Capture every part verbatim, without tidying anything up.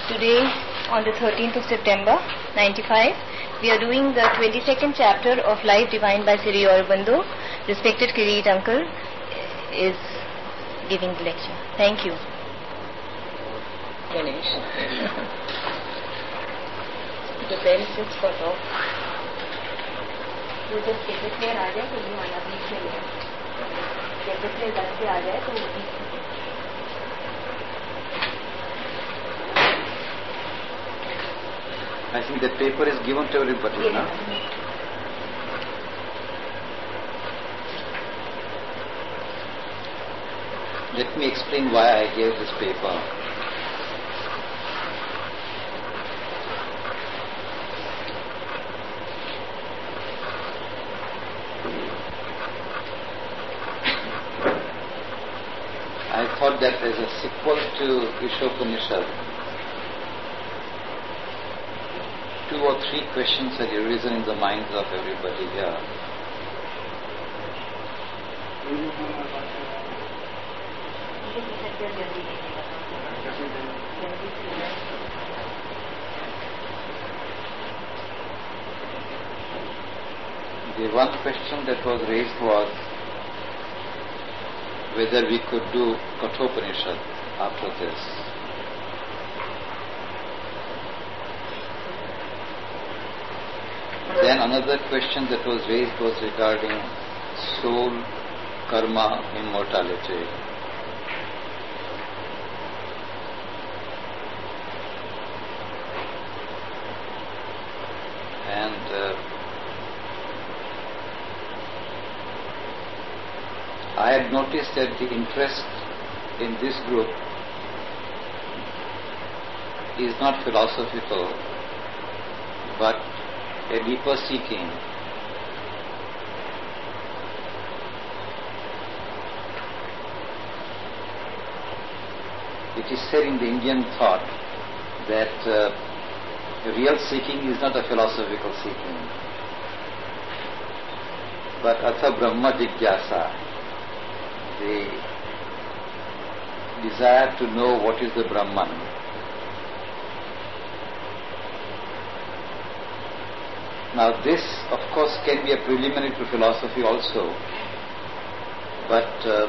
Today, on the thirteenth of September, ninety-five, we are doing the twenty-second chapter of Life Divine by Sri Aurobindo. Respected Kirit Uncle is giving the lecture. Thank you. Ganesh. The bell is cut off. जो जब table player आ जाए तो ये वाला बीच में ले table player दस पे आ जाए तो वो बीच में I think the paper is given to everybody yes. now. Let me explain why I gave this paper. I thought that as a sequel to Ishopanishad, two or three questions had arisen in the minds of everybody here. The one question that was raised was whether we could do Kathopanishad after this. Then another question that was raised was regarding soul, karma, immortality. And uh, I had noticed that the interest in this group is not philosophical, but a deeper seeking. It is said in the Indian thought that uh, real seeking is not a philosophical seeking, but atha brahma jigyasa, the desire to know what is the Brahman. Now this, of course, can be a preliminary to philosophy also, but uh,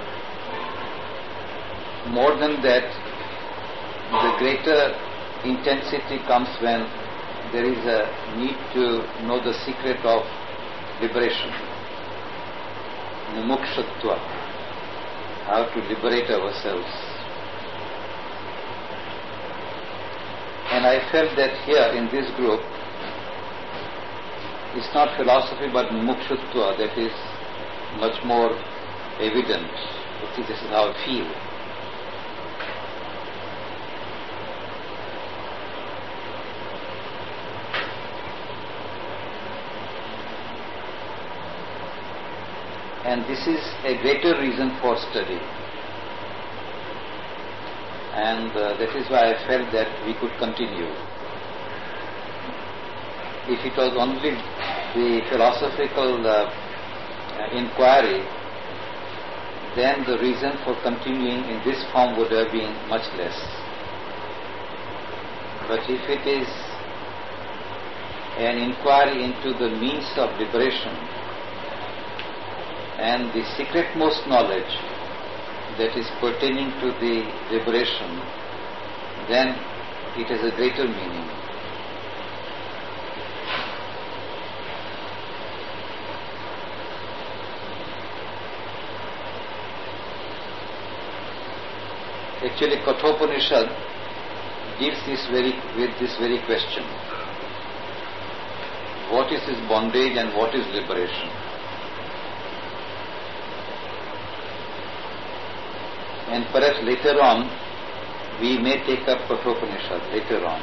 more than that, the greater intensity comes when there is a need to know the secret of liberation, mumukshatva, how to liberate ourselves. And I felt that here in this group, it's not philosophy but mukshutva that is much more evident. This is how I feel. And this is a greater reason for study. And uh, that is why I felt that we could continue. If it was only the philosophical uh, inquiry, then the reason for continuing in this form would have been much less. But if it is an inquiry into the means of liberation and the secret-most knowledge that is pertaining to the liberation, then it has a greater meaning. Actually, Kathopanishad deals this very, with this very question. What is this bondage and what is liberation? And perhaps later on, we may take up Kathopanishad later on.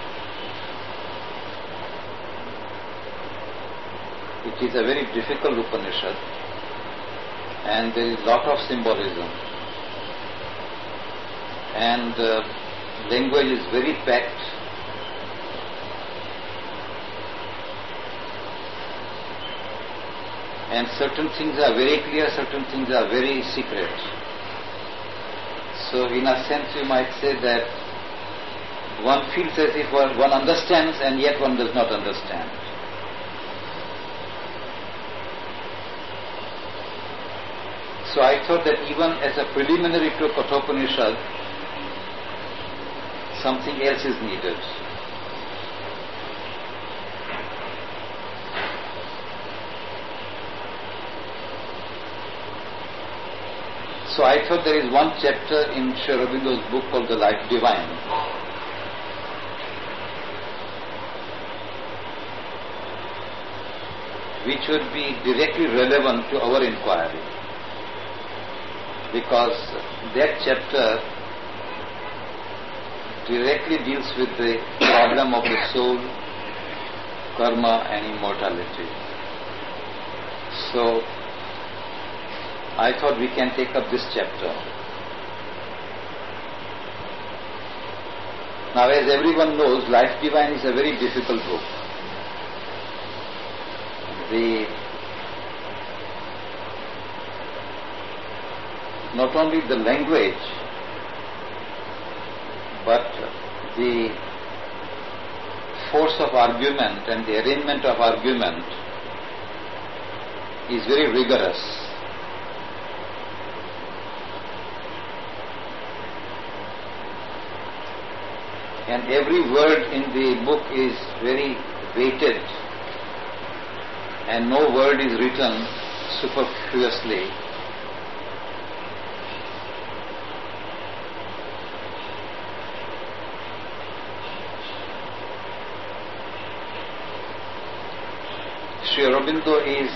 It is a very difficult Upanishad, and there is a lot of symbolism. And uh, language is very packed. And certain things are very clear, certain things are very secret. So in a sense you might say that one feels as if one, one understands and yet one does not understand. So I thought that even as a preliminary to Kathopanishad, something else is needed. So I thought there is one chapter in Sri Aurobindo's book called The Life Divine, which would be directly relevant to our inquiry, because that chapter directly deals with the problem of the soul, karma and immortality. So I thought we can take up this chapter. Now, as everyone knows, Life Divine is a very difficult book. The not only the language, but the force of argument and the arrangement of argument is very rigorous. And every word in the book is very weighted, and no word is written superfluously. Sri Aurobindo is,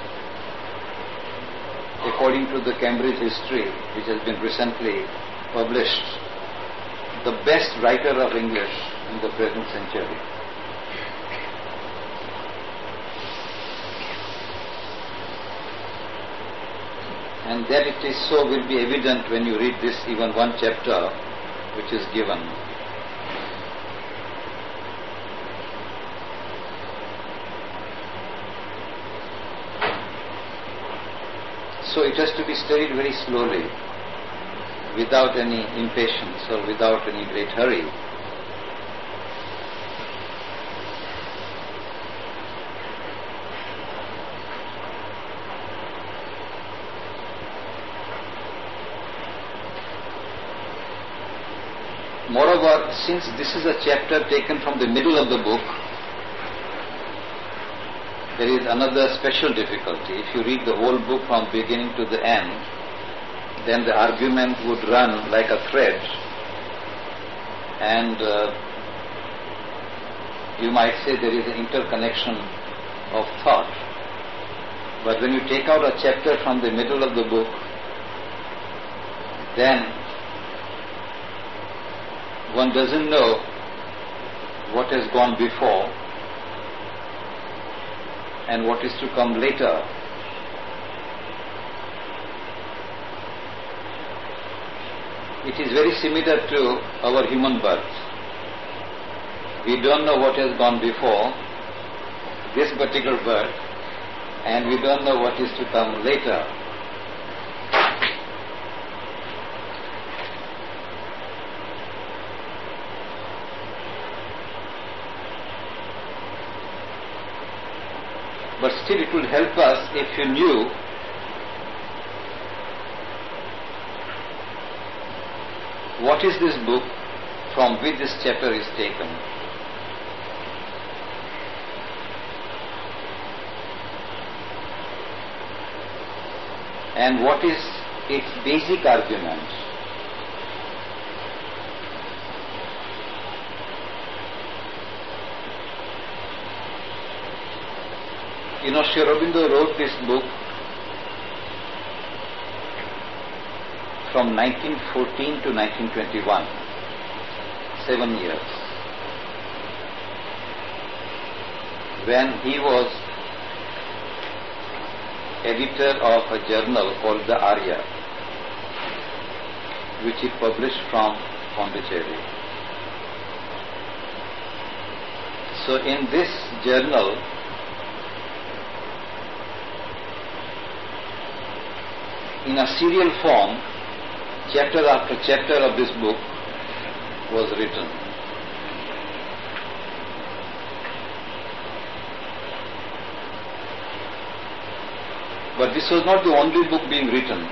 according to the Cambridge history, which has been recently published, the best writer of English in the present century. And that it is so will be evident when you read this, even one chapter which is given. So it has to be studied very slowly, without any impatience or without any great hurry. Moreover, since this is a chapter taken from the middle of the book, there is another special difficulty. If you read the whole book from beginning to the end, then the argument would run like a thread, and uh, you might say there is an interconnection of thought. But when you take out a chapter from the middle of the book, then one doesn't know what has gone before and what is to come later. It is very similar to our human birth. We don't know what has gone before this particular birth, and we don't know what is to come later. But still it will help us if you knew what is this book from which this chapter is taken. And what is its basic argument. You know, Sri Aurobindo wrote this book from nineteen fourteen to nineteen twenty-one, seven years, when he was editor of a journal called the Arya, which he published from Pondicherry. So in this journal, in a serial form, chapter after chapter of this book was written. But this was not the only book being written.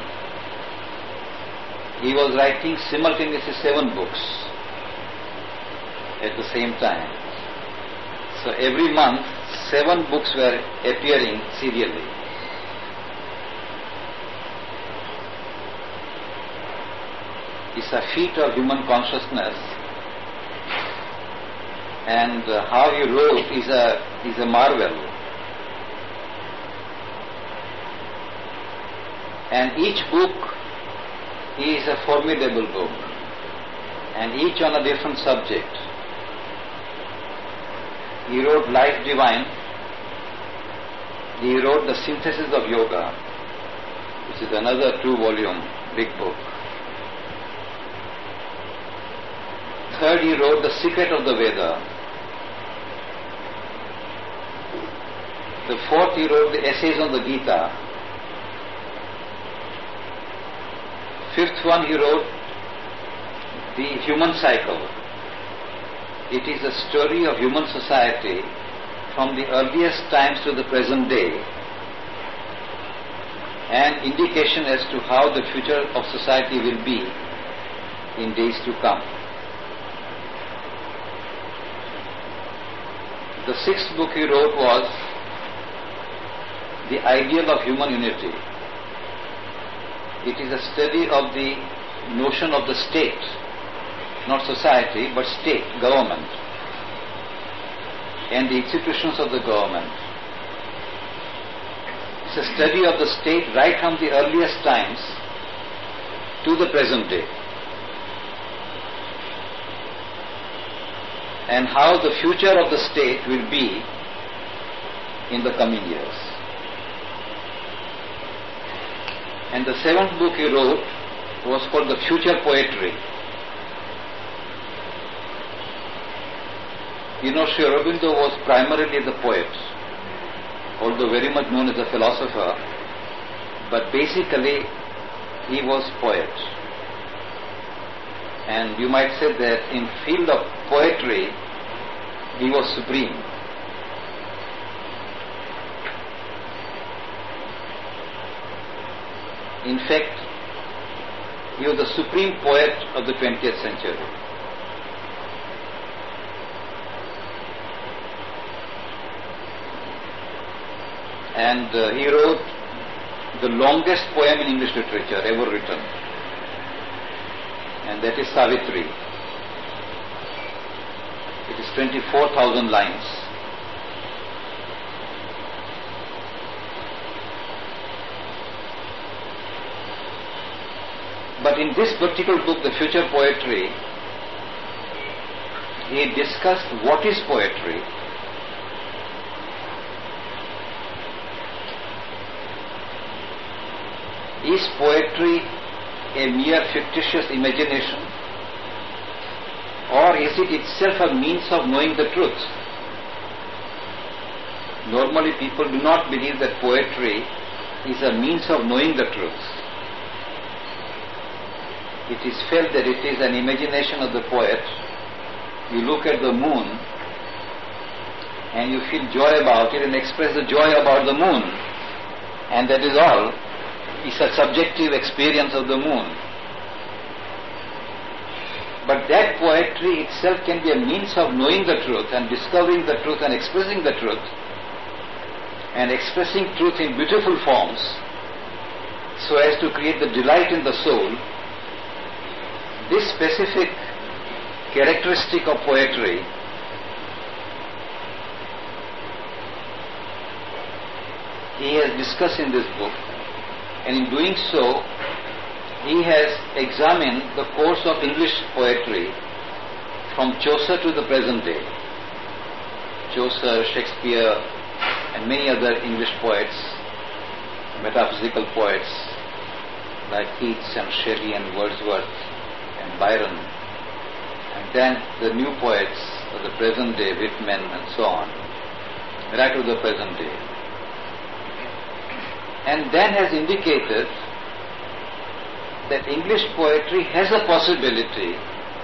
He was writing simultaneously seven books at the same time. So every month, seven books were appearing serially. It's a feat of human consciousness, and uh, how he wrote is a is a marvel. And each book is a formidable book, and each on a different subject. He wrote Life Divine. He wrote The Synthesis of Yoga, which is another two-volume big book. Third, he wrote The Secret of the Veda. The fourth, he wrote the Essays on the Gita. Fifth one, he wrote The Human Cycle. It is a story of human society from the earliest times to the present day, and indication as to how the future of society will be in days to come. The sixth book he wrote was The Ideal of Human Unity. It is a study of the notion of the state, not society, but state, government, and the institutions of the government. It's a study of the state right from the earliest times to the present day, and how the future of the state will be in the coming years. And the seventh book he wrote was called The Future Poetry. You know, Sri Aurobindo was primarily the poet, although very much known as a philosopher, but basically he was poet. And you might say that in field of poetry, he was supreme. In fact, he was the supreme poet of the twentieth century. And uh, he wrote the longest poem in English literature ever written, and that is Savitri. It is twenty-four thousand lines. But in this particular book, The Future Poetry, he discussed what is poetry, is poetry a mere fictitious imagination, or is it itself a means of knowing the truth? Normally people do not believe that poetry is a means of knowing the truth. It is felt that it is an imagination of the poet. You look at the moon and you feel joy about it and express the joy about the moon, and that is all. It's a subjective experience of the moon. But that poetry itself can be a means of knowing the truth and discovering the truth and expressing the truth, and expressing truth in beautiful forms so as to create the delight in the soul. This specific characteristic of poetry he has discussed in this book, and in doing so he has examined the course of English poetry from Chaucer to the present day. Chaucer, Shakespeare, and many other English poets, metaphysical poets like Keats and Shelley and Wordsworth and Byron, and then the new poets of the present day, Whitman and so on, right to the present day. And then has indicated that English poetry has a possibility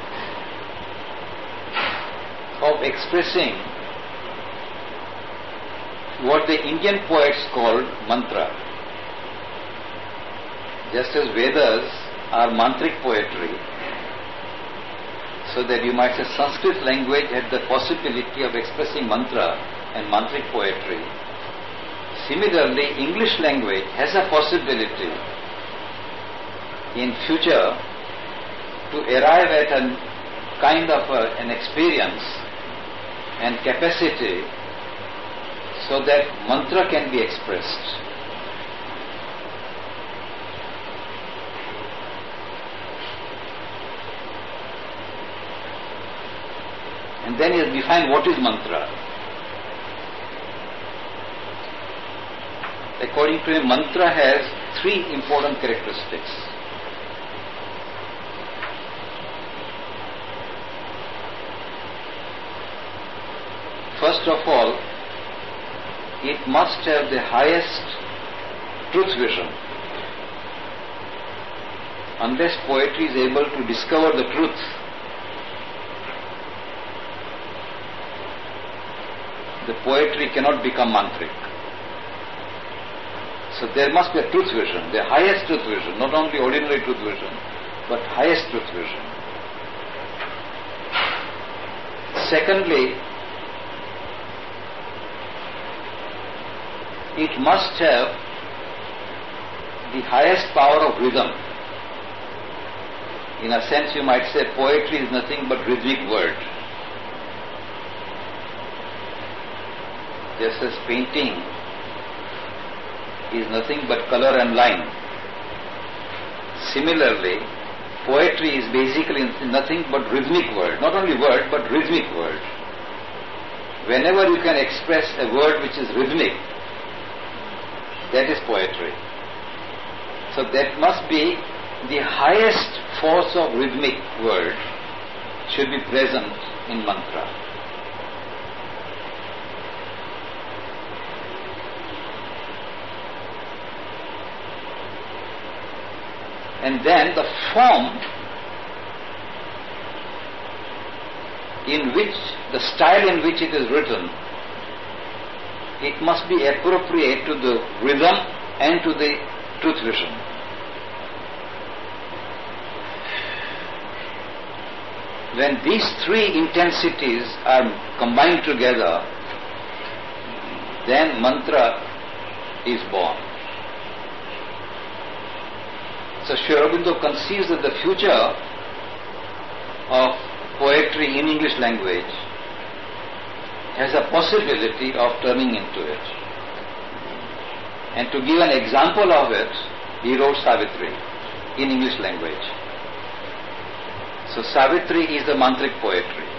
of expressing what the Indian poets called mantra. just as Vedas are mantric poetry, so that you might say Sanskrit language had the possibility of expressing mantra and mantric poetry. Similarly, English language has a possibility in future to arrive at a kind of a, an experience and capacity so that mantra can be expressed. And then he has defined what is mantra. According to him, mantra has three important characteristics. First of all, it must have the highest truth vision. Unless poetry is able to discover the truth, the poetry cannot become mantric. So there must be a truth vision, the highest truth vision, not only ordinary truth vision, but highest truth vision. Secondly, it must have the highest power of rhythm. In a sense, you might say poetry is nothing but rhythmic word. Just as painting is nothing but color and line. Similarly, poetry is basically nothing but rhythmic word. Not only word, but rhythmic word. Whenever you can express a word which is rhythmic, that is poetry. So that must be the highest force of rhythmic word should be present in mantra. And then the form in which, the style in which it is written, it must be appropriate to the rhythm and to the truth vision. When these three intensities are combined together, then mantra is born. So Sri Aurobindo conceives that the future of poetry in English language has a possibility of turning into it. And to give an example of it, he wrote Savitri in English language. So Savitri is the mantric poetry.